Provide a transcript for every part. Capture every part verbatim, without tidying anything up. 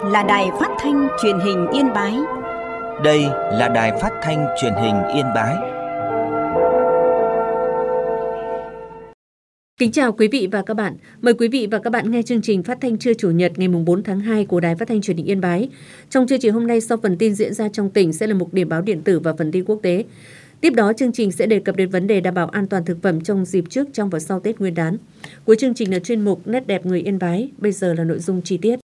là Đài Phát thanh Truyền hình Yên Bái. Đây là Đài Phát thanh Truyền hình Yên Bái. Kính chào quý vị và các bạn. Mời quý vị và các bạn nghe chương trình phát thanh trưa Chủ nhật ngày bốn tháng hai của Đài Phát thanh Truyền hình Yên Bái. Trong chương trình hôm nay, sau phần tin diễn ra trong tỉnh sẽ là mục điểm báo điện tử và phần tin quốc tế. Tiếp đó, chương trình sẽ đề cập đến vấn đề đảm bảo an toàn thực phẩm trong dịp trước, trong và sau Tết Nguyên đán. Cuối chương trình là chuyên mục Nét đẹp người Yên Bái. Bây giờ là nội dung chi tiết.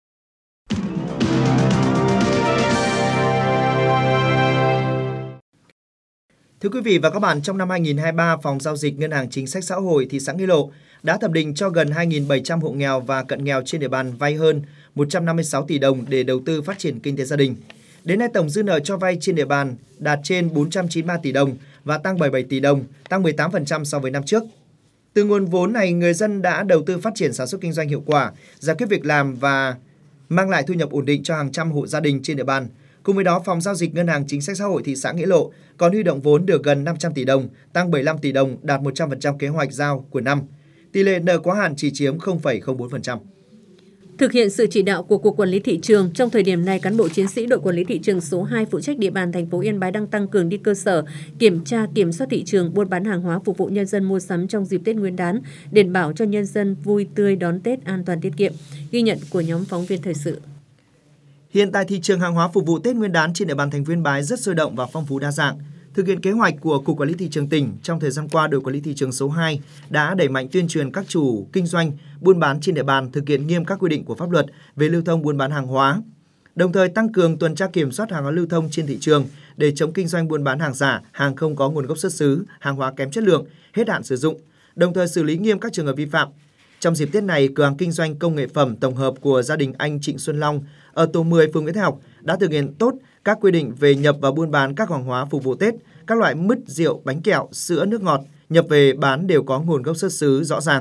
Thưa quý vị và các bạn, trong năm hai nghìn không trăm hai mươi ba, Phòng Giao dịch Ngân hàng Chính sách Xã hội thị xã Nghĩa Lộ đã thẩm định cho gần hai nghìn bảy trăm hộ nghèo và cận nghèo trên địa bàn vay hơn một trăm năm mươi sáu tỷ đồng để đầu tư phát triển kinh tế gia đình. Đến nay, tổng dư nợ cho vay trên địa bàn đạt trên bốn trăm chín mươi ba tỷ đồng và tăng bảy mươi bảy tỷ đồng, tăng mười tám phần trăm so với năm trước. Từ nguồn vốn này, người dân đã đầu tư phát triển sản xuất kinh doanh hiệu quả, giải quyết việc làm và mang lại thu nhập ổn định cho hàng trăm hộ gia đình trên địa bàn. Cùng với đó, Phòng Giao dịch Ngân hàng Chính sách Xã hội thị xã Nghĩa Lộ còn huy động vốn được gần năm trăm tỷ đồng, tăng bảy mươi lăm tỷ đồng, đạt một trăm phần trăm kế hoạch giao của năm. Tỷ lệ nợ quá hạn chỉ chiếm không phẩy không bốn phần trăm. Thực hiện sự chỉ đạo của Cục Quản lý Thị trường, trong thời điểm này, cán bộ chiến sĩ đội quản lý thị trường số hai phụ trách địa bàn thành phố Yên Bái đang tăng cường đi cơ sở, kiểm tra, kiểm soát thị trường, buôn bán hàng hóa phục vụ nhân dân mua sắm trong dịp Tết Nguyên đán, để đảm bảo cho nhân dân vui tươi đón Tết an toàn tiết kiệm. Ghi nhận của nhóm phóng viên thời sự. Hiện tại, thị trường hàng hóa phục vụ Tết Nguyên đán trên địa bàn thành phố Yên Bái rất sôi động và phong phú đa dạng. Thực hiện kế hoạch của Cục Quản lý Thị trường tỉnh, trong thời gian qua, đội quản lý thị trường số hai đã đẩy mạnh tuyên truyền các chủ kinh doanh, buôn bán trên địa bàn thực hiện nghiêm các quy định của pháp luật về lưu thông buôn bán hàng hóa. Đồng thời tăng cường tuần tra kiểm soát hàng hóa lưu thông trên thị trường để chống kinh doanh buôn bán hàng giả, hàng không có nguồn gốc xuất xứ, hàng hóa kém chất lượng, hết hạn sử dụng. Đồng thời xử lý nghiêm các trường hợp vi phạm. Trong dịp Tết này, cửa hàng kinh doanh công nghệ phẩm tổng hợp của gia đình anh Trịnh Xuân Long ở tổ mười phường Nguyễn Thái Học đã thực hiện tốt các quy định về nhập và buôn bán các hàng hóa phục vụ Tết, các loại mứt, rượu, bánh kẹo, sữa, nước ngọt nhập về bán đều có nguồn gốc xuất xứ rõ ràng.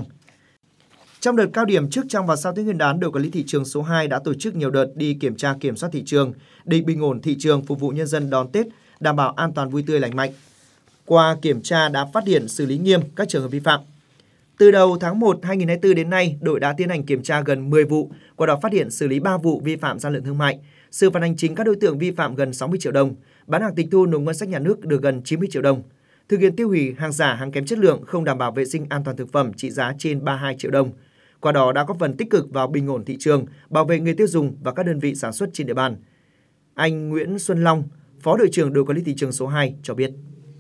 Trong đợt cao điểm trước, trong và sau Tết Nguyên đán, đội quản lý thị trường số hai đã tổ chức nhiều đợt đi kiểm tra kiểm soát thị trường để bình ổn thị trường phục vụ nhân dân đón Tết, đảm bảo an toàn vui tươi lành mạnh. Qua kiểm tra đã phát hiện xử lý nghiêm các trường hợp vi phạm. Từ đầu tháng một năm hai nghìn không trăm hai mươi tư đến nay, đội đã tiến hành kiểm tra gần mười vụ, qua đó phát hiện xử lý ba vụ vi phạm gian lận thương mại, xử phạt hành chính các đối tượng vi phạm gần sáu mươi triệu đồng, bán hàng tịch thu nộp ngân sách nhà nước được gần chín mươi triệu đồng, thực hiện tiêu hủy hàng giả, hàng kém chất lượng, không đảm bảo vệ sinh an toàn thực phẩm trị giá trên ba mươi hai triệu đồng. Qua đó đã góp phần tích cực vào bình ổn thị trường, bảo vệ người tiêu dùng và các đơn vị sản xuất trên địa bàn. Anh Nguyễn Xuân Long, Phó đội trưởng đội quản lý thị trường số hai cho biết.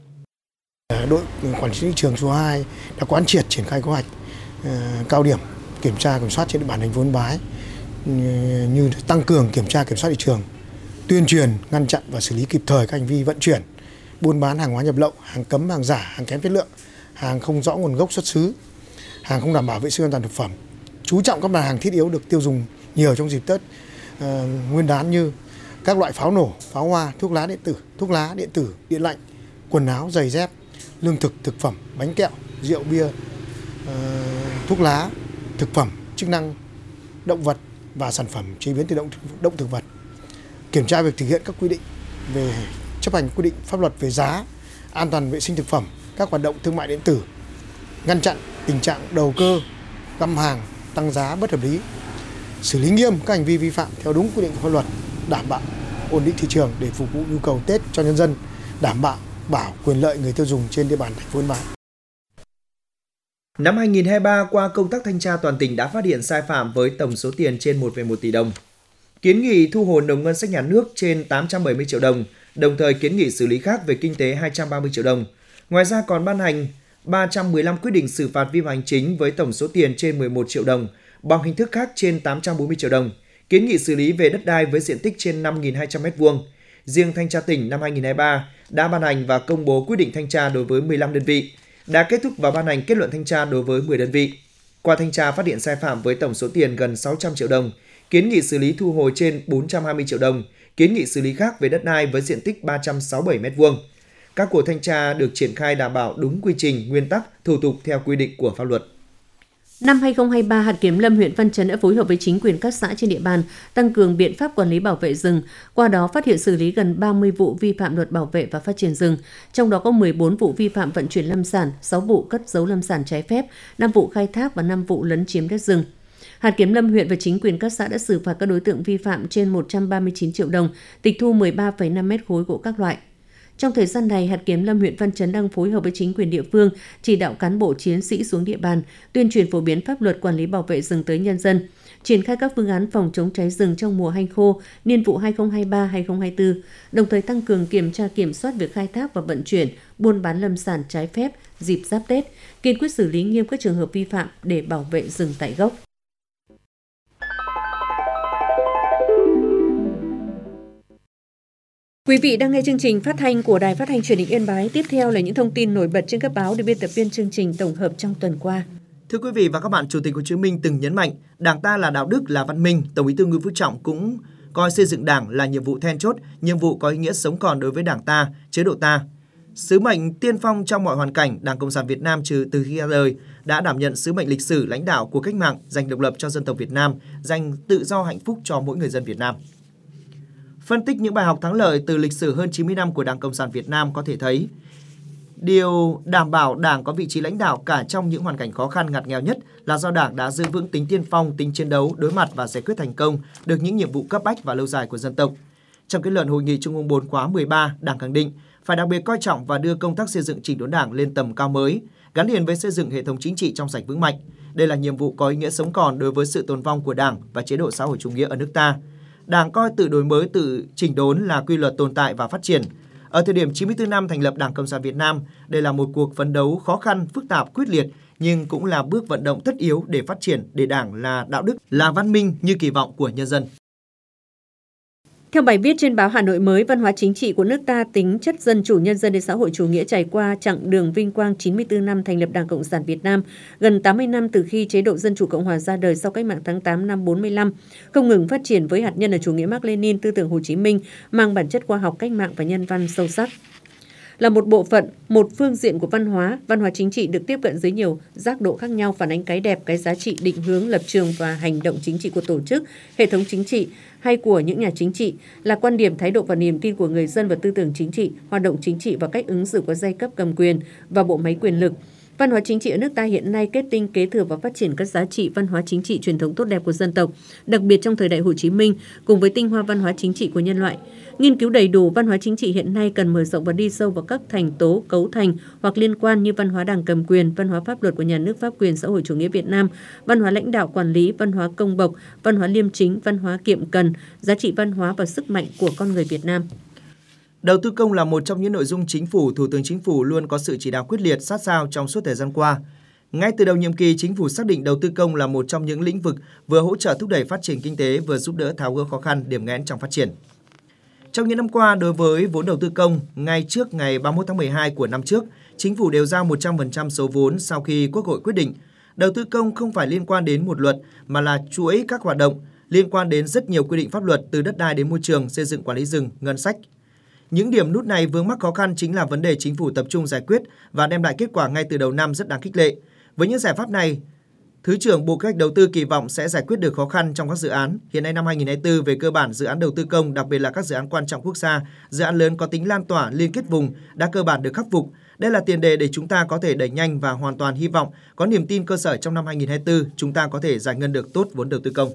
Đội quản lý thị trường số hai đã quán triệt triển khai kế hoạch uh, cao điểm kiểm tra kiểm soát trên địa bàn thành phố Yên Bái, uh, như tăng cường kiểm tra kiểm soát thị trường, tuyên truyền ngăn chặn và xử lý kịp thời các hành vi vận chuyển, buôn bán hàng hóa nhập lậu, hàng cấm, hàng giả, hàng kém chất lượng, hàng không rõ nguồn gốc xuất xứ, hàng không đảm bảo vệ sinh an toàn thực phẩm. Chú trọng các mặt hàng thiết yếu được tiêu dùng nhiều trong dịp Tết uh, Nguyên đán như các loại pháo nổ, pháo hoa, thuốc lá điện tử, thuốc lá điện tử, điện lạnh, quần áo, giày dép, lương thực, thực phẩm, bánh kẹo, rượu bia, uh, thuốc lá, thực phẩm, chức năng động vật và sản phẩm chế biến từ động, động thực vật. Kiểm tra việc thực hiện các quy định về chấp hành quy định pháp luật về giá, an toàn vệ sinh thực phẩm, các hoạt động thương mại điện tử, ngăn chặn tình trạng đầu cơ, găm hàng, tăng giá bất hợp lý, xử lý nghiêm các hành vi vi phạm theo đúng quy định của pháp luật, đảm bảo ổn định thị trường để phục vụ nhu cầu Tết cho nhân dân, đảm bảo bảo quyền lợi người tiêu dùng trên địa bàn thành phố Yên Bái. Năm hai nghìn không trăm hai mươi ba, qua công tác thanh tra, toàn tỉnh đã phát hiện sai phạm với tổng số tiền trên một phẩy một tỷ đồng. Kiến nghị thu hồi nộp ngân sách nhà nước trên tám trăm bảy mươi triệu đồng, đồng thời kiến nghị xử lý khác về kinh tế hai trăm ba mươi triệu đồng. Ngoài ra còn ban hành ba trăm mười lăm quyết định xử phạt vi phạm hành chính với tổng số tiền trên mười một triệu đồng, bằng hình thức khác trên tám trăm bốn mươi triệu đồng. Kiến nghị xử lý về đất đai với diện tích trên năm nghìn hai trăm mét vuông. Riêng thanh tra tỉnh năm hai nghìn không trăm hai mươi ba đã ban hành và công bố quyết định thanh tra đối với mười lăm đơn vị, đã kết thúc và ban hành kết luận thanh tra đối với mười đơn vị. Qua thanh tra phát hiện sai phạm với tổng số tiền gần sáu trăm triệu đồng, kiến nghị xử lý thu hồi trên bốn trăm hai mươi triệu đồng, kiến nghị xử lý khác về đất đai với diện tích ba trăm sáu mươi bảy mét vuông. Các cuộc thanh tra được triển khai đảm bảo đúng quy trình, nguyên tắc, thủ tục theo quy định của pháp luật. Năm hai nghìn không trăm hai mươi ba, hạt kiểm lâm huyện Văn Chấn đã phối hợp với chính quyền các xã trên địa bàn tăng cường biện pháp quản lý bảo vệ rừng, qua đó phát hiện xử lý gần ba mươi vụ vi phạm luật bảo vệ và phát triển rừng, trong đó có mười bốn vụ vi phạm vận chuyển lâm sản, sáu vụ cất giấu lâm sản trái phép, năm vụ khai thác và năm vụ lấn chiếm đất rừng. Hạt kiểm lâm huyện và chính quyền các xã đã xử phạt các đối tượng vi phạm trên một trăm ba mươi chín triệu đồng, tịch thu mười ba phẩy năm mét khối gỗ các loại. Trong thời gian này, hạt kiểm lâm huyện Văn Chấn đang phối hợp với chính quyền địa phương chỉ đạo cán bộ chiến sĩ xuống địa bàn, tuyên truyền phổ biến pháp luật quản lý bảo vệ rừng tới nhân dân, triển khai các phương án phòng chống cháy rừng trong mùa hanh khô, niên vụ hai nghìn không trăm hai mươi ba hai nghìn không trăm hai mươi tư, đồng thời tăng cường kiểm tra kiểm soát việc khai thác và vận chuyển, buôn bán lâm sản trái phép dịp giáp Tết, kiên quyết xử lý nghiêm các trường hợp vi phạm để bảo vệ rừng tại gốc. Quý vị đang nghe chương trình phát thanh của Đài Phát thanh Truyền hình Yên Bái. Tiếp theo là những thông tin nổi bật trên các báo được biên tập viên chương trình tổng hợp trong tuần qua. Thưa quý vị và các bạn, Chủ tịch Hồ Chí Minh từng nhấn mạnh, Đảng ta là đạo đức, là văn minh. Tổng Bí thư Nguyễn Phú Trọng cũng coi xây dựng Đảng là nhiệm vụ then chốt, nhiệm vụ có ý nghĩa sống còn đối với Đảng ta, chế độ ta. Sứ mệnh tiên phong trong mọi hoàn cảnh, Đảng Cộng sản Việt Nam trừ từ khi ra đời đã đảm nhận sứ mệnh lịch sử lãnh đạo của cách mạng, giành độc lập cho dân tộc Việt Nam, giành tự do hạnh phúc cho mỗi người dân Việt Nam. Phân tích những bài học thắng lợi từ lịch sử hơn chín mươi năm của Đảng Cộng sản Việt Nam có thể thấy, điều đảm bảo Đảng có vị trí lãnh đạo cả trong những hoàn cảnh khó khăn ngặt nghèo nhất là do Đảng đã giữ vững tính tiên phong, tính chiến đấu, đối mặt và giải quyết thành công được những nhiệm vụ cấp bách và lâu dài của dân tộc. Trong kết luận Hội nghị Trung ương bốn khóa mười ba, Đảng khẳng định phải đặc biệt coi trọng và đưa công tác xây dựng chỉnh đốn Đảng lên tầm cao mới, gắn liền với xây dựng hệ thống chính trị trong sạch vững mạnh. Đây là nhiệm vụ có ý nghĩa sống còn đối với sự tồn vong của Đảng và chế độ xã hội chủ nghĩa ở nước ta. Đảng coi tự đổi mới, tự chỉnh đốn là quy luật tồn tại và phát triển. Ở thời điểm chín mươi tư năm thành lập Đảng Cộng sản Việt Nam, đây là một cuộc phấn đấu khó khăn, phức tạp, quyết liệt, nhưng cũng là bước vận động tất yếu để phát triển, để Đảng là đạo đức, là văn minh như kỳ vọng của nhân dân. Theo bài viết trên báo Hà Nội mới, văn hóa chính trị của nước ta tính chất dân chủ nhân dân đến xã hội chủ nghĩa trải qua chặng đường vinh quang chín mươi tư năm thành lập Đảng Cộng sản Việt Nam, gần tám mươi năm từ khi chế độ Dân chủ Cộng hòa ra đời sau cách mạng tháng tám năm bốn mươi lăm, không ngừng phát triển với hạt nhân là chủ nghĩa Mác Lênin, tư tưởng Hồ Chí Minh, mang bản chất khoa học, cách mạng và nhân văn sâu sắc. Là một bộ phận, một phương diện của văn hóa, văn hóa chính trị được tiếp cận dưới nhiều giác độ khác nhau, phản ánh cái đẹp, cái giá trị, định hướng, lập trường và hành động chính trị của tổ chức, hệ thống chính trị hay của những nhà chính trị, là quan điểm, thái độ và niềm tin của người dân và tư tưởng chính trị, hoạt động chính trị và cách ứng xử của giai cấp cầm quyền và bộ máy quyền lực. Văn hóa chính trị ở nước ta hiện nay kết tinh, kế thừa và phát triển các giá trị văn hóa chính trị truyền thống tốt đẹp của dân tộc, đặc biệt trong thời đại Hồ Chí Minh, cùng với tinh hoa văn hóa chính trị của nhân loại. Nghiên cứu đầy đủ văn hóa chính trị hiện nay cần mở rộng và đi sâu vào các thành tố, cấu thành hoặc liên quan như văn hóa đảng cầm quyền, văn hóa pháp luật của nhà nước pháp quyền xã hội chủ nghĩa Việt Nam, văn hóa lãnh đạo quản lý, văn hóa công bộc, văn hóa liêm chính, văn hóa kiệm cần, giá trị văn hóa và sức mạnh của con người Việt Nam. Đầu tư công là một trong những nội dung Chính phủ, Thủ tướng Chính phủ luôn có sự chỉ đạo quyết liệt, sát sao trong suốt thời gian qua. Ngay từ đầu nhiệm kỳ, Chính phủ xác định đầu tư công là một trong những lĩnh vực vừa hỗ trợ thúc đẩy phát triển kinh tế, vừa giúp đỡ tháo gỡ khó khăn, điểm nghẽn trong phát triển. Trong những năm qua, đối với vốn đầu tư công, ngay trước ngày ba mươi mốt tháng mười hai của năm trước, Chính phủ đều giao một trăm phần trăm số vốn sau khi Quốc hội quyết định. Đầu tư công không phải liên quan đến một luật, mà là chuỗi các hoạt động, liên quan đến rất nhiều quy định pháp luật từ đất đai đến môi trường, xây dựng quản lý rừng, ngân sách. Những điểm nút này vướng mắc khó khăn chính là vấn đề Chính phủ tập trung giải quyết và đem lại kết quả ngay từ đầu năm rất đáng khích lệ. Với những giải pháp này, Thứ trưởng Bộ Kế hoạch Đầu tư kỳ vọng sẽ giải quyết được khó khăn trong các dự án. Hiện nay năm hai nghìn không trăm hai mươi tư, về cơ bản dự án đầu tư công, đặc biệt là các dự án quan trọng quốc gia, dự án lớn có tính lan tỏa, liên kết vùng đã cơ bản được khắc phục. Đây là tiền đề để chúng ta có thể đẩy nhanh và hoàn toàn hy vọng có niềm tin cơ sở trong năm hai nghìn không trăm hai mươi tư chúng ta có thể giải ngân được tốt vốn đầu tư công.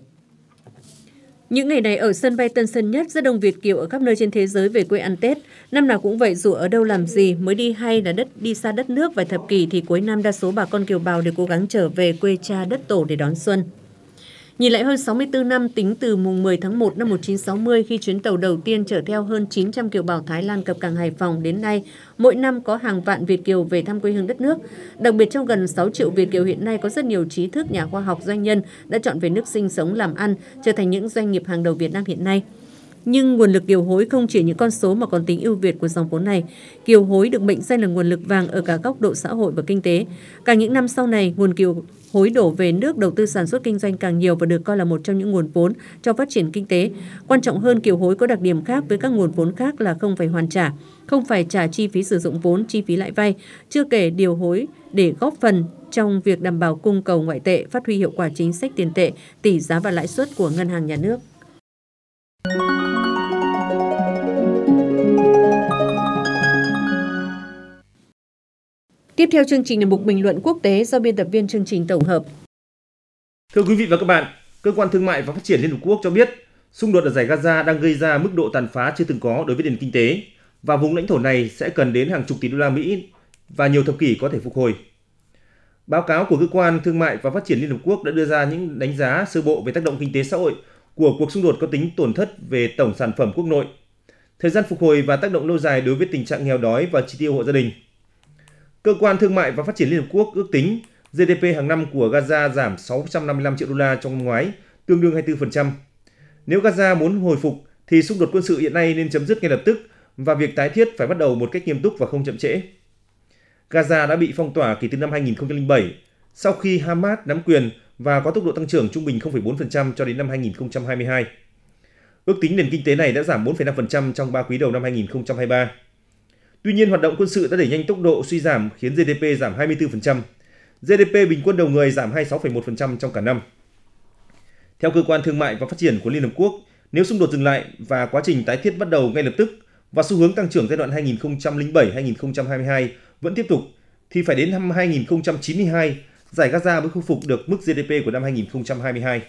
Những ngày này ở sân bay Tân Sơn Nhất, rất đông Việt kiều ở khắp nơi trên thế giới về quê ăn Tết. Năm nào cũng vậy, dù ở đâu làm gì, mới đi hay là đất đi xa đất nước vài thập kỷ thì cuối năm đa số bà con kiều bào đều cố gắng trở về quê cha đất tổ để đón xuân. Nhìn lại hơn sáu mươi tư năm tính từ mùng mười tháng một năm một nghìn chín trăm sáu mươi khi chuyến tàu đầu tiên chở theo hơn chín trăm kiều bào Thái Lan cập cảng Hải Phòng đến nay, mỗi năm có hàng vạn Việt kiều về thăm quê hương đất nước. Đặc biệt trong gần sáu triệu Việt kiều hiện nay có rất nhiều trí thức, nhà khoa học, doanh nhân đã chọn về nước sinh sống làm ăn, trở thành những doanh nghiệp hàng đầu Việt Nam hiện nay. Nhưng nguồn lực kiều hối không chỉ những con số mà còn tính ưu việt của dòng vốn này. Kiều hối được mệnh danh là nguồn lực vàng ở cả góc độ xã hội và kinh tế. Càng những năm sau này, nguồn kiều hối đổ về nước đầu tư sản xuất kinh doanh càng nhiều và được coi là một trong những nguồn vốn cho phát triển kinh tế. Quan trọng hơn, kiều hối có đặc điểm khác với các nguồn vốn khác là không phải hoàn trả, không phải trả chi phí sử dụng vốn, chi phí lãi vay, chưa kể điều hối để góp phần trong việc đảm bảo cung cầu ngoại tệ, phát huy hiệu quả chính sách tiền tệ, tỷ giá và lãi suất của ngân hàng nhà nước. Tiếp theo chương trình là mục bình luận quốc tế do biên tập viên chương trình tổng hợp. Thưa quý vị và các bạn, Cơ quan Thương mại và Phát triển Liên Hợp Quốc cho biết xung đột ở Dải Gaza đang gây ra mức độ tàn phá chưa từng có đối với nền kinh tế và vùng lãnh thổ này sẽ cần đến hàng chục tỷ đô la Mỹ và nhiều thập kỷ có thể phục hồi. Báo cáo của Cơ quan Thương mại và Phát triển Liên Hợp Quốc đã đưa ra những đánh giá sơ bộ về tác động kinh tế xã hội của cuộc xung đột có tính tổn thất về tổng sản phẩm quốc nội, thời gian phục hồi và tác động lâu dài đối với tình trạng nghèo đói và chi tiêu hộ gia đình. Cơ quan Thương mại và Phát triển Liên Hợp Quốc ước tính giê đê pê hàng năm của Gaza giảm sáu trăm năm mươi lăm triệu đô la trong năm ngoái, tương đương hai mươi tư phần trăm. Nếu Gaza muốn hồi phục thì xung đột quân sự hiện nay nên chấm dứt ngay lập tức và việc tái thiết phải bắt đầu một cách nghiêm túc và không chậm trễ. Gaza đã bị phong tỏa kể từ năm hai nghìn không trăm lẻ bảy, sau khi Hamas nắm quyền và có tốc độ tăng trưởng trung bình không phẩy bốn phần trăm cho đến năm hai nghìn không trăm hai mươi hai. Ước tính nền kinh tế này đã giảm bốn phẩy năm phần trăm trong ba quý đầu năm hai nghìn không trăm hai mươi ba. Tuy nhiên, hoạt động quân sự đã đẩy nhanh tốc độ suy giảm khiến giê đê pê giảm hai mươi tư phần trăm. giê đê pê bình quân đầu người giảm hai mươi sáu phẩy một phần trăm trong cả năm. Theo Cơ quan Thương mại và Phát triển của Liên Hợp Quốc, nếu xung đột dừng lại và quá trình tái thiết bắt đầu ngay lập tức và xu hướng tăng trưởng giai đoạn hai nghìn không trăm lẻ bảy đến hai nghìn không trăm hai mươi hai vẫn tiếp tục, thì phải đến năm hai nghìn không trăm chín mươi hai, Dải Gaza mới khôi phục được mức giê đê pê của năm hai nghìn không trăm hai mươi hai.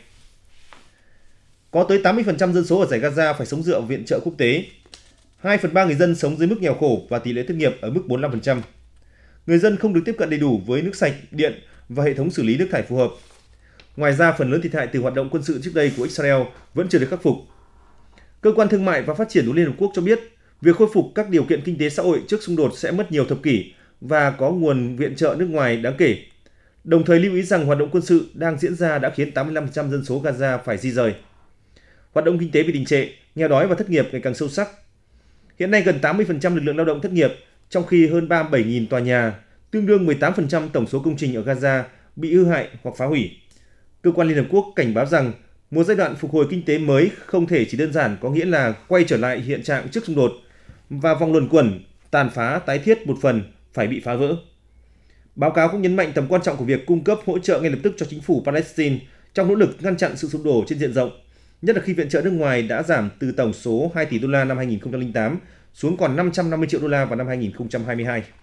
Có tới tám mươi phần trăm dân số ở Dải Gaza phải sống dựa vào viện trợ quốc tế. hai phần ba người dân sống dưới mức nghèo khổ và tỷ lệ thất nghiệp ở mức bốn mươi lăm phần trăm. Người dân không được tiếp cận đầy đủ với nước sạch, điện và hệ thống xử lý nước thải phù hợp. Ngoài ra, phần lớn thiệt hại từ hoạt động quân sự trước đây của Israel vẫn chưa được khắc phục. Cơ quan Thương mại và Phát triển của Liên Hợp Quốc cho biết, việc khôi phục các điều kiện kinh tế xã hội trước xung đột sẽ mất nhiều thập kỷ và có nguồn viện trợ nước ngoài đáng kể. Đồng thời lưu ý rằng hoạt động quân sự đang diễn ra đã khiến tám mươi lăm phần trăm dân số Gaza phải di rời. Hoạt động kinh tế bị đình trệ, nghèo đói và thất nghiệp ngày càng sâu sắc. Hiện nay gần tám mươi phần trăm lực lượng lao động thất nghiệp, trong khi hơn ba mươi bảy nghìn tòa nhà, tương đương mười tám phần trăm tổng số công trình ở Gaza bị hư hại hoặc phá hủy. Cơ quan Liên Hợp Quốc cảnh báo rằng một giai đoạn phục hồi kinh tế mới không thể chỉ đơn giản có nghĩa là quay trở lại hiện trạng trước xung đột và vòng luẩn quẩn tàn phá tái thiết một phần phải bị phá vỡ. Báo cáo cũng nhấn mạnh tầm quan trọng của việc cung cấp hỗ trợ ngay lập tức cho chính phủ Palestine trong nỗ lực ngăn chặn sự sụp đổ trên diện rộng, nhất là khi viện trợ nước ngoài đã giảm từ tổng số hai tỷ đô la năm hai nghìn không trăm lẻ tám xuống còn năm trăm năm mươi triệu đô la vào năm hai nghìn không trăm hai mươi hai.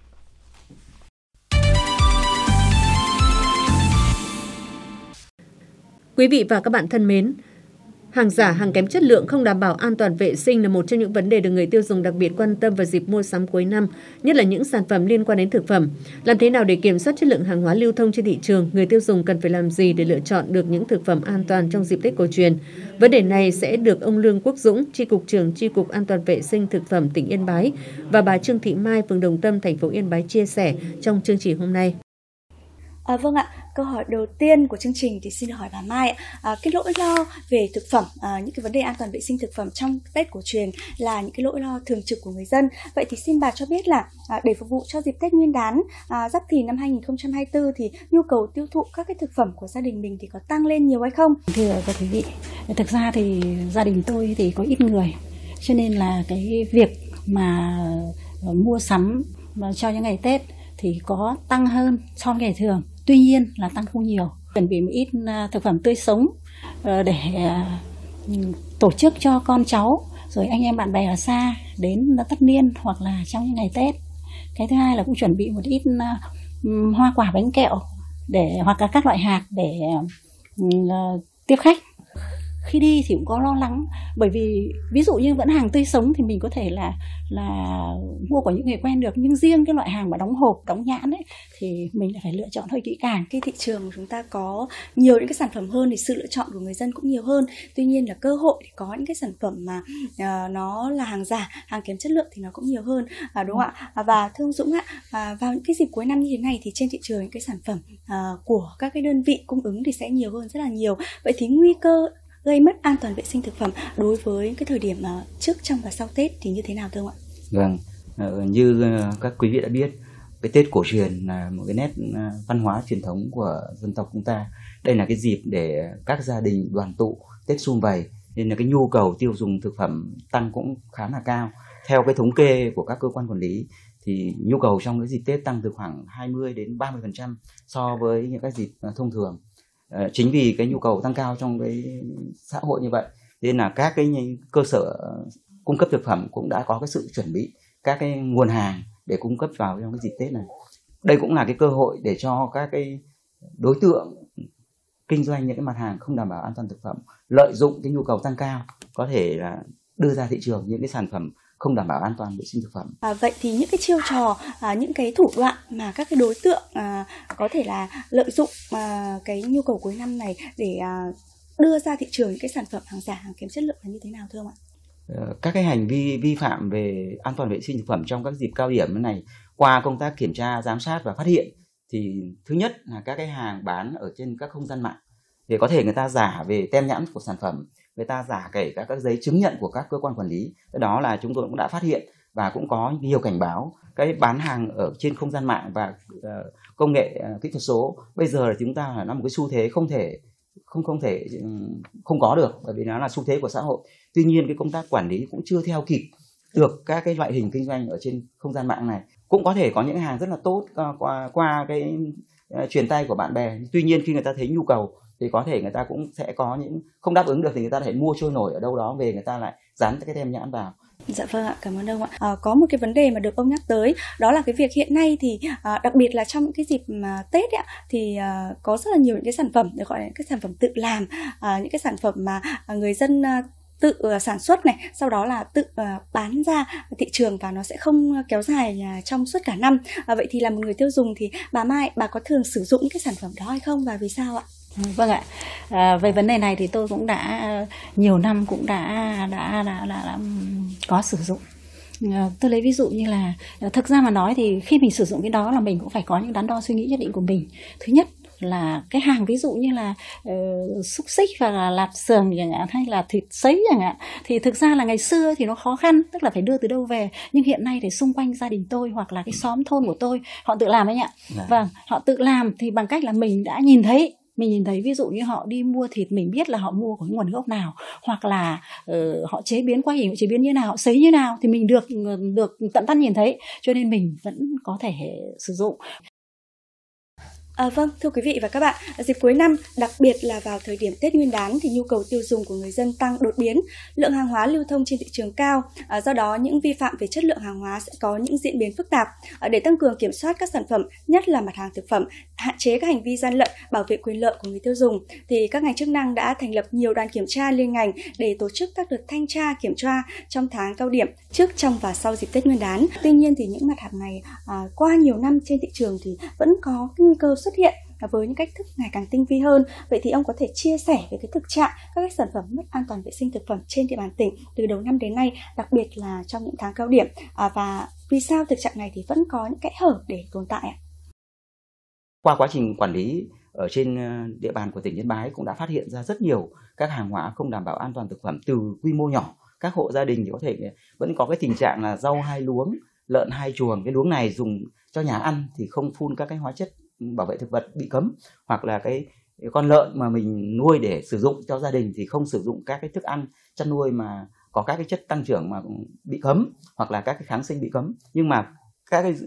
Quý vị và các bạn thân mến, hàng giả, hàng kém chất lượng, không đảm bảo an toàn vệ sinh là một trong những vấn đề được người tiêu dùng đặc biệt quan tâm vào dịp mua sắm cuối năm, nhất là những sản phẩm liên quan đến thực phẩm. Làm thế nào để kiểm soát chất lượng hàng hóa lưu thông trên thị trường? Người tiêu dùng cần phải làm gì để lựa chọn được những thực phẩm an toàn trong dịp Tết cổ truyền? Vấn đề này sẽ được ông Lương Quốc Dũng, Chi cục trưởng Chi cục An toàn vệ sinh thực phẩm tỉnh Yên Bái và bà Trương Thị Mai, phường Đồng Tâm, thành phố Yên Bái chia sẻ trong chương trình hôm nay. À, vâng ạ, câu hỏi đầu tiên của chương trình thì xin hỏi bà Mai ạ. À, cái nỗi lo về thực phẩm, à, những cái vấn đề an toàn vệ sinh thực phẩm trong Tết cổ truyền là những cái nỗi lo thường trực của người dân. Vậy thì xin bà cho biết là à, để phục vụ cho dịp Tết Nguyên đán à, Giáp Thìn năm hai nghìn không trăm hai mươi tư thì nhu cầu tiêu thụ các cái thực phẩm của gia đình mình thì có tăng lên nhiều hay không? Thưa các quý vị, thực ra thì gia đình tôi thì có ít người, cho nên là cái việc mà mua sắm cho những ngày Tết thì có tăng hơn so với ngày thường. Tuy nhiên là tăng không nhiều. Chuẩn bị một ít thực phẩm tươi sống để tổ chức cho con cháu, rồi anh em bạn bè ở xa đến tất niên hoặc là trong những ngày Tết. Cái thứ hai là cũng chuẩn bị một ít hoa quả bánh kẹo để hoặc là các loại hạt để tiếp khách. Khi đi thì cũng có lo lắng, bởi vì ví dụ như vẫn hàng tươi sống thì mình có thể là là mua của những người quen được, nhưng riêng cái loại hàng mà đóng hộp, đóng nhãn ấy thì mình lại phải lựa chọn hơi kỹ càng. Cái thị trường của chúng ta có nhiều những cái sản phẩm hơn thì sự lựa chọn của người dân cũng nhiều hơn. Tuy nhiên là cơ hội để có những cái sản phẩm mà uh, nó là hàng giả, hàng kém chất lượng thì nó cũng nhiều hơn, à, đúng không ạ? Và thưa ông Dũng ạ, à, vào những cái dịp cuối năm như thế này thì trên thị trường những cái sản phẩm uh, của các cái đơn vị cung ứng thì sẽ nhiều hơn rất là nhiều. Vậy thì nguy cơ gây mất an toàn vệ sinh thực phẩm đối với cái thời điểm uh, trước, trong và sau Tết thì như thế nào thưa ông ạ? Vâng, như các quý vị đã biết, cái Tết cổ truyền là một cái nét văn hóa truyền thống của dân tộc chúng ta. Đây là cái dịp để các gia đình đoàn tụ, Tết sum vầy, nên là cái nhu cầu tiêu dùng thực phẩm tăng cũng khá là cao. Theo cái thống kê của các cơ quan quản lý thì nhu cầu trong cái dịp Tết tăng từ khoảng hai mươi đến ba mươi phần trăm so với những cái dịp thông thường. Chính vì cái nhu cầu tăng cao trong cái xã hội như vậy, nên là các cái cơ sở cung cấp thực phẩm cũng đã có cái sự chuẩn bị các cái nguồn hàng để cung cấp vào trong cái dịp Tết này. Đây cũng là cái cơ hội để cho các cái đối tượng kinh doanh những cái mặt hàng không đảm bảo an toàn thực phẩm, lợi dụng cái nhu cầu tăng cao có thể là đưa ra thị trường những cái sản phẩm không đảm bảo an toàn vệ sinh thực phẩm. À, vậy thì những cái chiêu trò, à, những cái thủ đoạn mà các cái đối tượng à, có thể là lợi dụng à, cái nhu cầu cuối năm này để à, đưa ra thị trường những cái sản phẩm hàng giả, hàng kém chất lượng là như thế nào thưa ông ạ? Các cái hành vi vi phạm về an toàn vệ sinh thực phẩm trong các dịp cao điểm này, qua công tác kiểm tra, giám sát và phát hiện, thì thứ nhất là các cái hàng bán ở trên các không gian mạng thì có thể người ta giả về tem nhãn của sản phẩm, người ta giả kể cả các giấy chứng nhận của các cơ quan quản lý. Đó là chúng tôi cũng đã phát hiện và cũng có nhiều cảnh báo cái bán hàng ở trên không gian mạng và uh, công nghệ uh, kỹ thuật số. Bây giờ là chúng ta là nó một cái xu thế không thể không không thể không có được, bởi vì nó là xu thế của xã hội. Tuy nhiên cái công tác quản lý cũng chưa theo kịp được các cái loại hình kinh doanh ở trên không gian mạng này. Cũng có thể có những hàng rất là tốt qua qua cái uh, truyền tay của bạn bè. Tuy nhiên khi người ta thấy nhu cầu thì có thể người ta cũng sẽ có những không đáp ứng được thì người ta phải mua trôi nổi ở đâu đó về, người ta lại dán cái tem nhãn vào. Dạ vâng ạ, cảm ơn ông ạ. À, có một cái vấn đề mà được ông nhắc tới, đó là cái việc hiện nay thì à, đặc biệt là trong những cái dịp mà Tết ấy, thì à, có rất là nhiều những cái sản phẩm được gọi là cái sản phẩm tự làm, à, những cái sản phẩm mà à, người dân à, tự uh, sản xuất này, sau đó là tự uh, bán ra thị trường và nó sẽ không kéo dài uh, trong suốt cả năm. À, vậy thì là một người tiêu dùng thì bà Mai, bà có thường sử dụng những cái sản phẩm đó hay không và vì sao ạ? Vâng ạ. À, về vấn đề này thì tôi cũng đã nhiều năm cũng đã đã đã, đã, đã có sử dụng. À, tôi lấy ví dụ như là thực ra mà nói thì khi mình sử dụng cái đó là mình cũng phải có những đắn đo suy nghĩ nhất định của mình. Thứ nhất là cái hàng ví dụ như là uh, xúc xích và là lạp xưởng chẳng hạn, hay là thịt sấy chẳng hạn, thì thực ra là ngày xưa thì nó khó khăn, tức là phải đưa từ đâu về, nhưng hiện nay thì xung quanh gia đình tôi hoặc là cái xóm thôn của tôi họ tự làm ấy ạ. Dạ. Vâng, họ tự làm thì bằng cách là mình đã nhìn thấy mình nhìn thấy ví dụ như họ đi mua thịt, mình biết là họ mua của nguồn gốc nào, hoặc là uh, họ chế biến qua hình, chế biến như nào, họ sấy như nào thì mình được được tận mắt nhìn thấy, cho nên mình vẫn có thể sử dụng. À, vâng, thưa quý vị và các bạn, dịp cuối năm, đặc biệt là vào thời điểm Tết Nguyên đán thì nhu cầu tiêu dùng của người dân tăng đột biến, lượng hàng hóa lưu thông trên thị trường cao, à, do đó những vi phạm về chất lượng hàng hóa sẽ có những diễn biến phức tạp. À, để tăng cường kiểm soát các sản phẩm, nhất là mặt hàng thực phẩm, hạn chế các hành vi gian lận, bảo vệ quyền lợi của người tiêu dùng, thì các ngành chức năng đã thành lập nhiều đoàn kiểm tra liên ngành để tổ chức các đợt thanh tra kiểm tra trong tháng cao điểm trước, trong và sau dịp Tết Nguyên đán. Tuy nhiên thì những mặt hàng này à, qua nhiều năm trên thị trường thì vẫn có nguy cơ xuất hiện với những cách thức ngày càng tinh vi hơn. Vậy thì ông có thể chia sẻ về cái thực trạng các cái sản phẩm mất an toàn vệ sinh thực phẩm trên địa bàn tỉnh từ đầu năm đến nay, đặc biệt là trong những tháng cao điểm, à, và vì sao thực trạng này thì vẫn có những kẽ hở để tồn tại ạ? Qua quá trình quản lý ở trên địa bàn của tỉnh Yên Bái cũng đã phát hiện ra rất nhiều các hàng hóa không đảm bảo an toàn thực phẩm từ quy mô nhỏ. Các hộ gia đình thì có thể vẫn có cái tình trạng là rau hai luống, lợn hai chuồng. Cái luống này dùng cho nhà ăn thì không phun các cái hóa chất bảo vệ thực vật bị cấm, hoặc là cái con lợn mà mình nuôi để sử dụng cho gia đình thì không sử dụng các cái thức ăn chăn nuôi mà có các cái chất tăng trưởng mà bị cấm, hoặc là các cái kháng sinh bị cấm. Nhưng mà các cái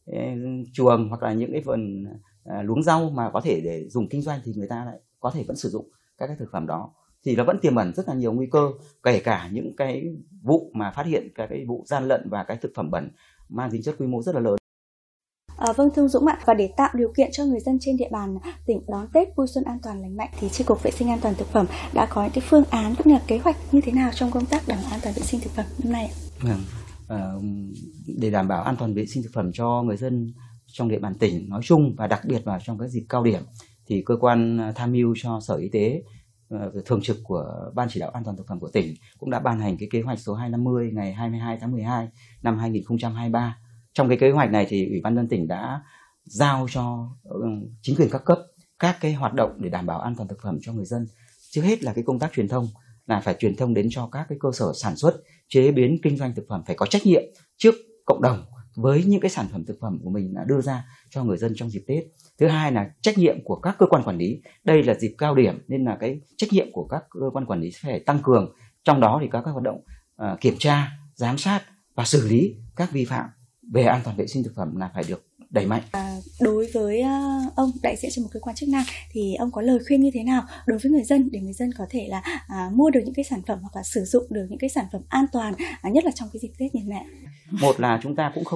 chuồng hoặc là những cái phần luống rau mà có thể để dùng kinh doanh thì người ta lại có thể vẫn sử dụng các cái thực phẩm đó, thì nó vẫn tiềm ẩn rất là nhiều nguy cơ, kể cả những cái vụ mà phát hiện các cái vụ gian lận và cái thực phẩm bẩn mang tính chất quy mô rất là lớn. À, vâng, thưa Dũng ạ, và để tạo điều kiện cho người dân trên địa bàn tỉnh đón Tết vui xuân an toàn lành mạnh thì Chi cục Vệ sinh An toàn thực phẩm đã có những cái phương án cũng như là kế hoạch như thế nào trong công tác đảm bảo an toàn vệ sinh thực phẩm năm nay ạ? Vâng, à, để đảm bảo an toàn vệ sinh thực phẩm cho người dân trong địa bàn tỉnh nói chung và đặc biệt là trong các dịp cao điểm thì cơ quan tham mưu cho Sở Y tế thường trực của Ban Chỉ đạo An toàn thực phẩm của tỉnh cũng đã ban hành cái kế hoạch số hai trăm năm mươi ngày hai mươi hai tháng mười hai năm hai nghìn không trăm hai mươi ba. Trong cái kế hoạch này thì Ủy ban nhân dân tỉnh đã giao cho chính quyền các cấp các cái hoạt động để đảm bảo an toàn thực phẩm cho người dân. Trước hết là cái công tác truyền thông, là phải truyền thông đến cho các cái cơ sở sản xuất, chế biến, kinh doanh thực phẩm phải có trách nhiệm trước cộng đồng với những cái sản phẩm thực phẩm của mình đã đưa ra cho người dân trong dịp Tết. Thứ hai là trách nhiệm của các cơ quan quản lý. Đây là dịp cao điểm nên là cái trách nhiệm của các cơ quan quản lý phải tăng cường. Trong đó thì các, các hoạt động uh, kiểm tra, giám sát và xử lý các vi phạm về an toàn vệ sinh thực phẩm là phải được đẩy mạnh. À, đối với uh, ông đại diện cho một cơ quan chức năng thì ông có lời khuyên như thế nào đối với người dân để người dân có thể là uh, mua được những cái sản phẩm hoặc là sử dụng được những cái sản phẩm an toàn, uh, nhất là trong cái dịp Tết như thế này? Một là chúng ta cũng không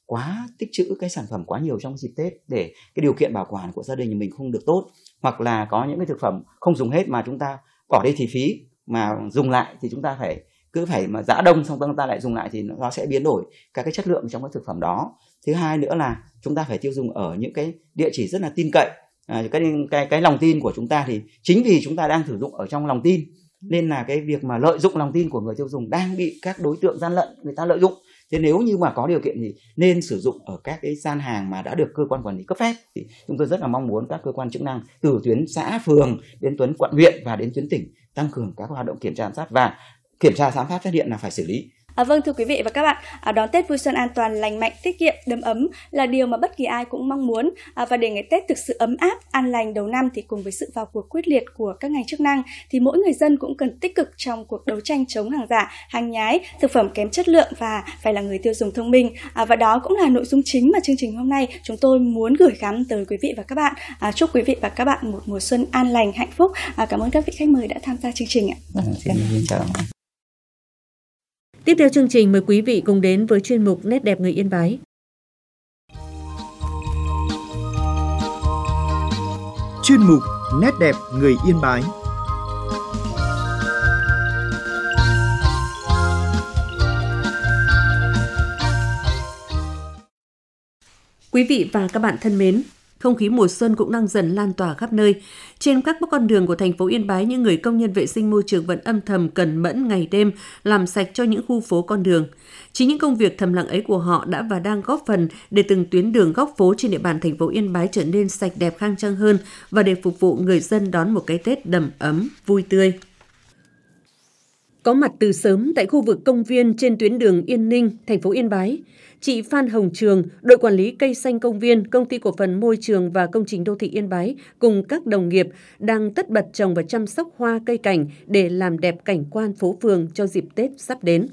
quá tích trữ cái sản phẩm quá nhiều trong dịp Tết để cái điều kiện bảo quản của gia đình mình không được tốt, hoặc là có những cái thực phẩm không dùng hết mà chúng ta bỏ đi thì phí, mà dùng lại thì chúng ta phải cứ phải mà giã đông xong chúng ta lại dùng lại thì nó sẽ biến đổi các cái chất lượng trong cái thực phẩm đó. Thứ hai nữa là chúng ta phải tiêu dùng ở những cái địa chỉ rất là tin cậy. À, cái cái cái lòng tin của chúng ta thì chính vì chúng ta đang sử dụng ở trong lòng tin nên là cái việc mà lợi dụng lòng tin của người tiêu dùng đang bị các đối tượng gian lận người ta lợi dụng. Thế nếu như mà có điều kiện thì nên sử dụng ở các cái gian hàng mà đã được cơ quan quản lý cấp phép. Thì chúng tôi rất là mong muốn các cơ quan chức năng từ tuyến xã, phường đến tuyến quận, huyện và đến tuyến tỉnh tăng cường các hoạt động kiểm tra giám sát, và kiểm tra giám sát phát hiện là phải xử lý. À, vâng, thưa quý vị và các bạn, à, đón Tết vui xuân an toàn, lành mạnh, tiết kiệm, đầm ấm là điều mà bất kỳ ai cũng mong muốn. À, và để ngày Tết thực sự ấm áp, an lành đầu năm thì cùng với sự vào cuộc quyết liệt của các ngành chức năng thì mỗi người dân cũng cần tích cực trong cuộc đấu tranh chống hàng giả, hàng nhái, thực phẩm kém chất lượng và phải là người tiêu dùng thông minh. À, và đó cũng là nội dung chính mà chương trình hôm nay chúng tôi muốn gửi gắm tới quý vị và các bạn. À, chúc quý vị và các bạn một mùa xuân an lành, hạnh phúc. À, cảm ơn các vị khách mời đã tham gia chương trình ạ. Vâng, xin chào. Tiếp theo chương trình, mời quý vị cùng đến với chuyên mục Nét đẹp người Yên Bái. Chuyên mục Nét đẹp người Yên Bái. Quý vị và các bạn thân mến, không khí mùa xuân cũng đang dần lan tỏa khắp nơi. Trên các con đường của thành phố Yên Bái, những người công nhân vệ sinh môi trường vẫn âm thầm cẩn mẫn ngày đêm làm sạch cho những khu phố con đường. Chính những công việc thầm lặng ấy của họ đã và đang góp phần để từng tuyến đường góc phố trên địa bàn thành phố Yên Bái trở nên sạch đẹp, khang trang hơn và để phục vụ người dân đón một cái Tết đầm ấm, vui tươi. Có mặt từ sớm tại khu vực công viên trên tuyến đường Yên Ninh, thành phố Yên Bái, chị Phan Hồng Trường, đội quản lý cây xanh công viên, Công ty cổ phần Môi trường và Công trình Đô thị Yên Bái cùng các đồng nghiệp đang tất bật trồng và chăm sóc hoa cây cảnh để làm đẹp cảnh quan phố phường cho dịp Tết sắp đến.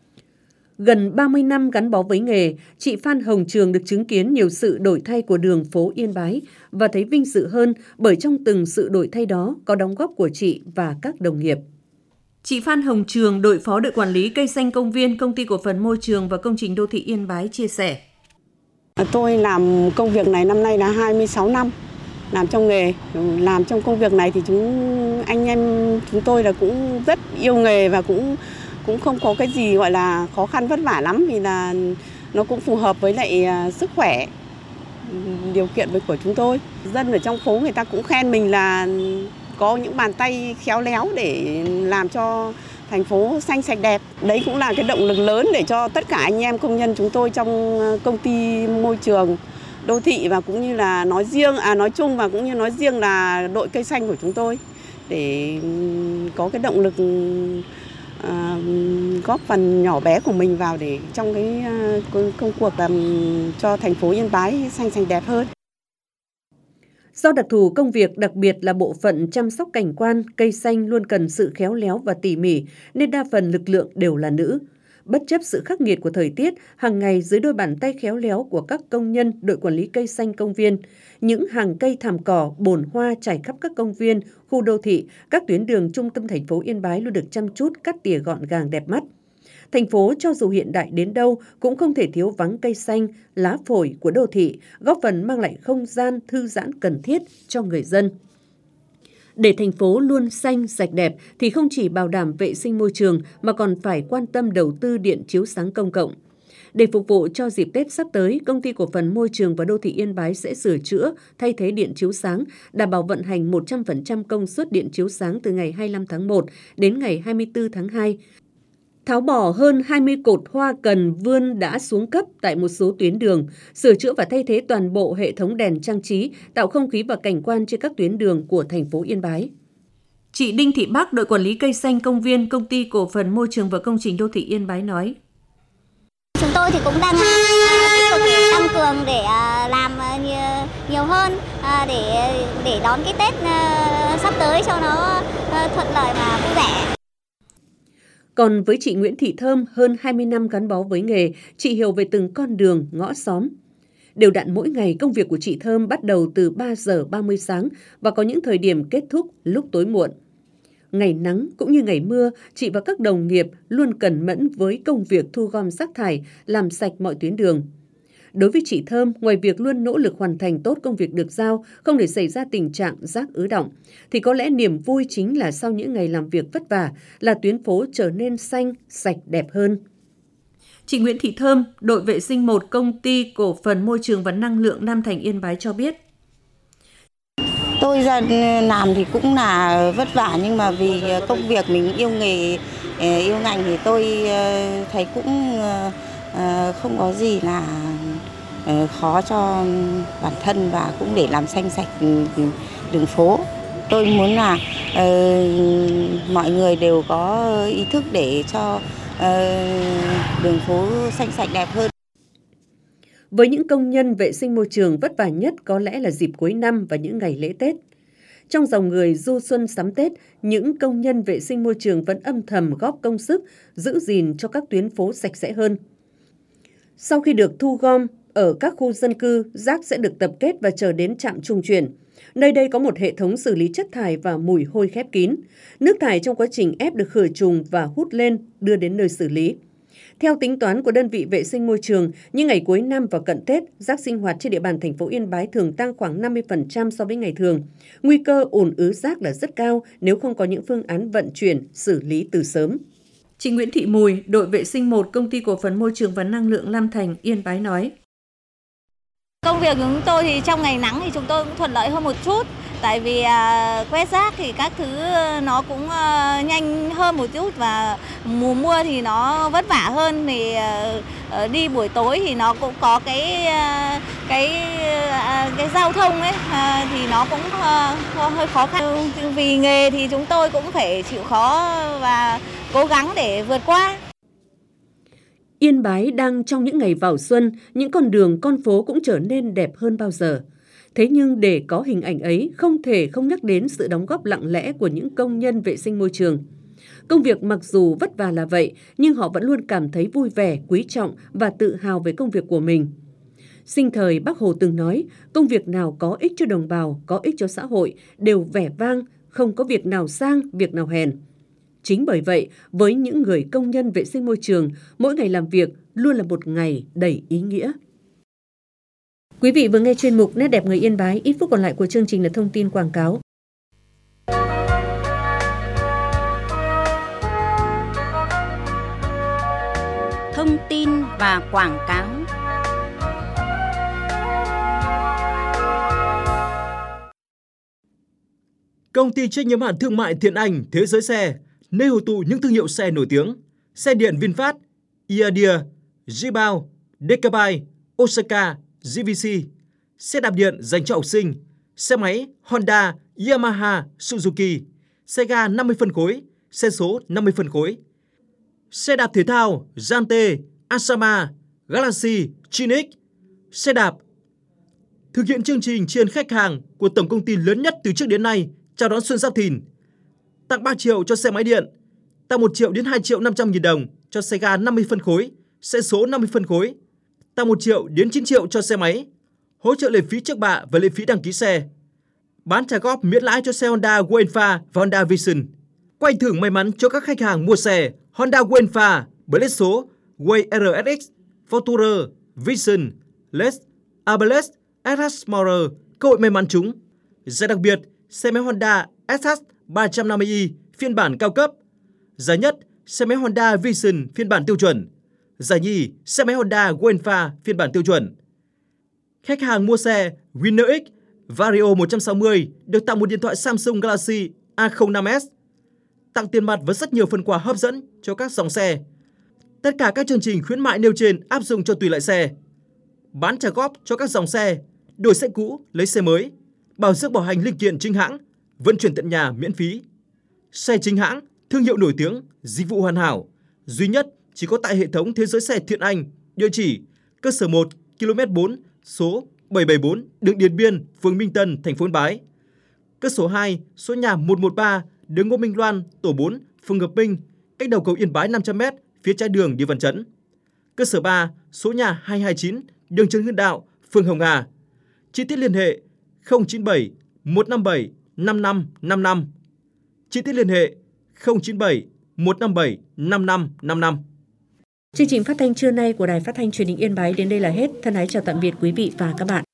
Gần ba mươi năm gắn bó với nghề, chị Phan Hồng Trường được chứng kiến nhiều sự đổi thay của đường phố Yên Bái và thấy vinh dự hơn bởi trong từng sự đổi thay đó có đóng góp của chị và các đồng nghiệp. Chị Phan Hồng Trường, đội phó đội quản lý cây xanh công viên, Công ty cổ phần Môi trường và Công trình Đô thị Yên Bái chia sẻ. Tôi làm công việc này năm nay là hai mươi sáu năm, làm trong nghề, làm trong công việc này thì chúng anh em chúng tôi là cũng rất yêu nghề và cũng cũng không có cái gì gọi là khó khăn vất vả lắm, vì là nó cũng phù hợp với lại sức khỏe, điều kiện của chúng tôi. Dân ở trong phố người ta cũng khen mình là có những bàn tay khéo léo để làm cho thành phố xanh sạch đẹp. Đấy cũng là cái động lực lớn để cho tất cả anh em công nhân chúng tôi trong công ty môi trường đô thị và cũng như là nói riêng, à nói chung và cũng như nói riêng là đội cây xanh của chúng tôi để có cái động lực à, góp phần nhỏ bé của mình vào để trong cái công cuộc làm cho thành phố Yên Bái xanh sạch đẹp hơn. Do đặc thù công việc, đặc biệt là bộ phận chăm sóc cảnh quan, cây xanh luôn cần sự khéo léo và tỉ mỉ, nên đa phần lực lượng đều là nữ. Bất chấp sự khắc nghiệt của thời tiết, hàng ngày dưới đôi bàn tay khéo léo của các công nhân đội quản lý cây xanh công viên, những hàng cây thảm cỏ, bồn hoa trải khắp các công viên, khu đô thị, các tuyến đường trung tâm thành phố Yên Bái luôn được chăm chút, cắt tỉa gọn gàng đẹp mắt. Thành phố cho dù hiện đại đến đâu cũng không thể thiếu vắng cây xanh, lá phổi của đô thị, góp phần mang lại không gian thư giãn cần thiết cho người dân. Để thành phố luôn xanh, sạch đẹp thì không chỉ bảo đảm vệ sinh môi trường mà còn phải quan tâm đầu tư điện chiếu sáng công cộng. Để phục vụ cho dịp Tết sắp tới, Công ty cổ phần Môi trường và Đô thị Yên Bái sẽ sửa chữa, thay thế điện chiếu sáng, đảm bảo vận hành một trăm phần trăm công suất điện chiếu sáng từ ngày hai mươi lăm tháng một đến ngày hai mươi tư tháng hai. Tháo bỏ hơn hai mươi cột hoa cần vươn đã xuống cấp tại một số tuyến đường, sửa chữa và thay thế toàn bộ hệ thống đèn trang trí, tạo không khí và cảnh quan trên các tuyến đường của thành phố Yên Bái. Chị Đinh Thị Bắc, đội quản lý cây xanh công viên, Công ty cổ phần Môi trường và Công trình Đô thị Yên Bái nói. Chúng tôi thì cũng đang tiếp tục tăng cường để làm nhiều hơn để để đón cái Tết sắp tới cho nó thuận lợi và vui vẻ. Còn với chị Nguyễn Thị Thơm, hơn hai mươi năm gắn bó với nghề, chị hiểu về từng con đường, ngõ xóm. Đều đặn mỗi ngày, công việc của chị Thơm bắt đầu từ ba giờ ba mươi sáng và có những thời điểm kết thúc lúc tối muộn. Ngày nắng cũng như ngày mưa, chị và các đồng nghiệp luôn cẩn mẫn với công việc thu gom rác thải, làm sạch mọi tuyến đường. Đối với chị Thơm, ngoài việc luôn nỗ lực hoàn thành tốt công việc được giao, không để xảy ra tình trạng rác ứ đọng, thì có lẽ niềm vui chính là sau những ngày làm việc vất vả là tuyến phố trở nên xanh, sạch, đẹp hơn. Chị Nguyễn Thị Thơm, đội vệ sinh một công ty cổ phần môi trường và năng lượng Nam Thành Yên Bái cho biết. Tôi ra làm thì cũng là vất vả, nhưng mà vì công việc mình yêu nghề, yêu ngành thì tôi thấy cũng không có gì là khó cho bản thân và cũng để làm xanh sạch đường phố. Tôi muốn là uh, mọi người đều có ý thức để cho uh, đường phố xanh sạch đẹp hơn. Với những công nhân vệ sinh môi trường vất vả nhất có lẽ là dịp cuối năm và những ngày lễ Tết. Trong dòng người du xuân sắm Tết, những công nhân vệ sinh môi trường vẫn âm thầm góp công sức giữ gìn cho các tuyến phố sạch sẽ hơn. Sau khi được thu gom, ở các khu dân cư, rác sẽ được tập kết và chờ đến trạm trung chuyển. Nơi đây có một hệ thống xử lý chất thải và mùi hôi khép kín. Nước thải trong quá trình ép được khử trùng và hút lên đưa đến nơi xử lý. Theo tính toán của đơn vị vệ sinh môi trường, những ngày cuối năm và cận Tết, rác sinh hoạt trên địa bàn thành phố Yên Bái thường tăng khoảng năm mươi phần trăm so với ngày thường. Nguy cơ ùn ứ rác là rất cao nếu không có những phương án vận chuyển, xử lý từ sớm. Chị Nguyễn Thị Mùi, đội vệ sinh một công ty cổ phần môi trường và năng lượng Nam Thành Yên Bái nói. Công việc của chúng tôi thì trong ngày nắng thì chúng tôi cũng thuận lợi hơn một chút. Tại vì à, quét rác thì các thứ nó cũng à, nhanh hơn một chút, và mùa mưa thì nó vất vả hơn, thì à, đi buổi tối thì nó cũng có cái à, cái à, cái giao thông ấy à, thì nó cũng à, hơi khó khăn. Vì nghề thì chúng tôi cũng phải chịu khó và cố gắng để vượt qua. Yên Bái đang trong những ngày vào xuân, những con đường, con phố cũng trở nên đẹp hơn bao giờ. Thế nhưng để có hình ảnh ấy, không thể không nhắc đến sự đóng góp lặng lẽ của những công nhân vệ sinh môi trường. Công việc mặc dù vất vả là vậy, nhưng họ vẫn luôn cảm thấy vui vẻ, quý trọng và tự hào về công việc của mình. Sinh thời Bác Hồ từng nói, công việc nào có ích cho đồng bào, có ích cho xã hội, đều vẻ vang, không có việc nào sang, việc nào hèn. Chính bởi vậy, với những người công nhân vệ sinh môi trường, mỗi ngày làm việc luôn là một ngày đầy ý nghĩa. Quý vị vừa nghe chuyên mục Nét đẹp người Yên Bái, ít phút còn lại của chương trình là thông tin quảng cáo. Thông tin và quảng cáo. Công ty trách nhiệm hữu hạn thương mại Thiện Anh Thế Giới Xe, nơi hội tụ những thương hiệu xe nổi tiếng, xe điện VinFast, Iadia, Jibao, Decabai, Osaka, giê vê xê, xe đạp điện dành cho học sinh, xe máy Honda, Yamaha, Suzuki, xe ga năm mươi phân khối, xe số năm mươi phân khối, xe đạp thể thao Yante, Asama, Galaxy, Chinix, xe đạp. Thực hiện chương trình tri ân khách hàng của tổng công ty lớn nhất từ trước đến nay chào đón Xuân Giáp Thìn, tặng ba triệu cho xe máy điện, tặng một triệu đến hai triệu năm trăm nghìn đồng cho xe ga năm mươi phân khối, xe số năm mươi phân khối, tặng một triệu đến chín triệu cho xe máy, hỗ trợ lệ phí trước bạ và lệ phí đăng ký xe, bán trả góp miễn lãi cho xe Honda Wainfa và Honda Vision, quay thưởng may mắn cho các khách hàng mua xe Honda Wainfa, Blaze số, Way rờ ét ích, Fortuner, Vision, Lex, Abales, ét hát Explorer, cơ hội may mắn trúng. Giải đặc biệt, xe máy Honda ét hát ba trăm năm mươi i phiên bản cao cấp. Giải nhất, xe máy Honda Vision phiên bản tiêu chuẩn. Giải nhì, xe máy Honda Wainfa phiên bản tiêu chuẩn. Khách hàng mua xe Winner X Vario một trăm sáu mươi được tặng một điện thoại Samsung Galaxy A không năm S. Tặng tiền mặt với rất nhiều phần quà hấp dẫn cho các dòng xe. Tất cả các chương trình khuyến mại nêu trên áp dụng cho tùy loại xe. Bán trả góp cho các dòng xe, đổi xe cũ, lấy xe mới, bảo dưỡng bảo hành linh kiện chính hãng, vận chuyển tận nhà miễn phí. Xe chính hãng, thương hiệu nổi tiếng, dịch vụ hoàn hảo, duy nhất chỉ có tại hệ thống Thế Giới Xe Thiện Anh, địa chỉ cơ sở một, ki lô mét bốn, số bảy bảy bốn, đường Điện Biên, phường Minh Tân, thành phố Yên Bái. Cơ sở hai, số nhà một một ba, đường Ngô Minh Loan, tổ bốn, phường Hợp Minh, cách đầu cầu Yên Bái năm trăm mét, phía trái đường đi Văn Chấn. Cơ sở ba, số nhà hai hai chín, đường Trần Hưng Đạo, phường Hồng Hà. Chi tiết liên hệ không chín bảy một năm bảy năm năm năm năm. Chi tiết liên hệ không chín bảy một năm bảy năm năm năm năm. Chương trình phát thanh trưa nay của Đài Phát thanh Truyền hình Yên Bái đến đây là hết. Thân ái chào tạm biệt quý vị và các bạn.